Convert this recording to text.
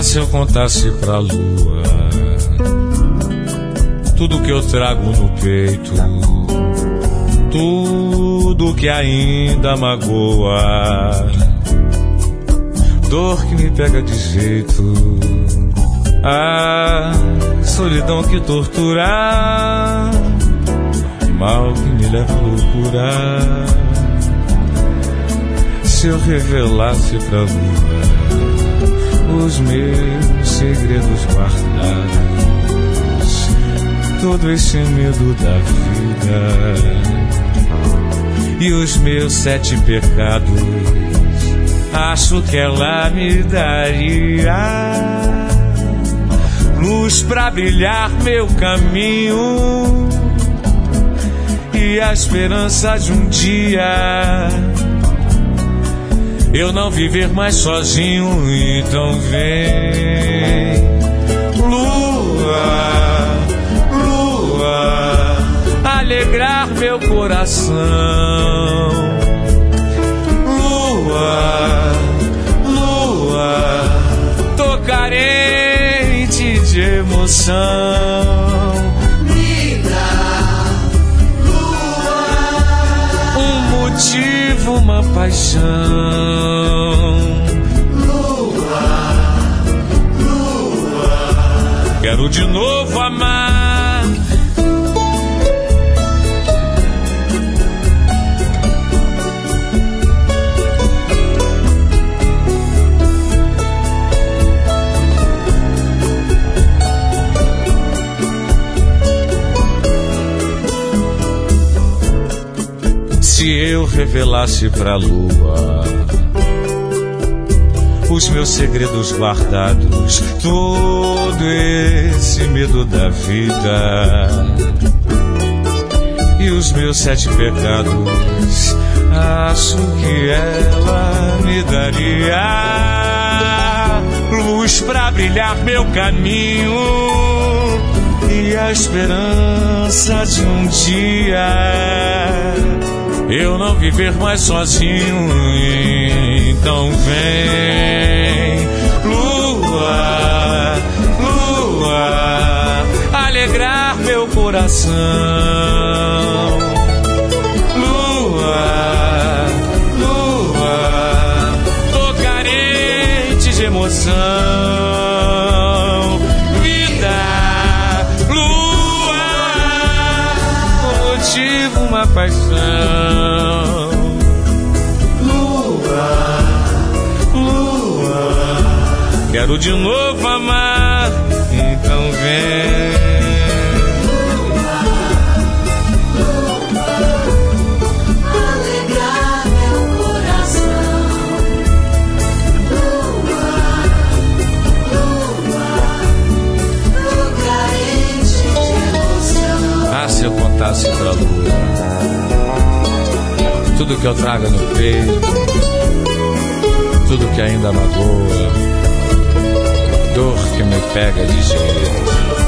se eu contasse pra lua tudo que eu trago no peito, tudo que ainda magoa, dor que me pega de jeito, a solidão que tortura, mal que me leva à loucura. Se eu revelasse pra lua os meus segredos guardados, todo esse medo da vida e os meus 7 pecados, acho que ela me daria luz pra brilhar meu caminho e a esperança de um dia eu não viver mais sozinho. Então vem, lua, lua, alegrar meu coração. Lua, lua, tô carente de emoção. Vida, lua, um motivo, uma paixão. Lua, lua, quero de novo amar. Se eu revelasse pra lua os meus segredos guardados, todo esse medo da vida e os meus 7 pecados, acho que ela me daria luz pra brilhar meu caminho e a esperança de um dia eu não viver mais sozinho. Então vem, lua, lua, alegrar meu coração. Lua, lua, tô carente de emoção. Vida, lua, motivo, uma paixão. Quero de novo amar, então vem. alegrar meu coração. Lua, lua, tô carente de emoção. Ah, se eu contasse pra lua tudo que eu trago no peito, tudo que ainda magoa, dor que me pega de jeito.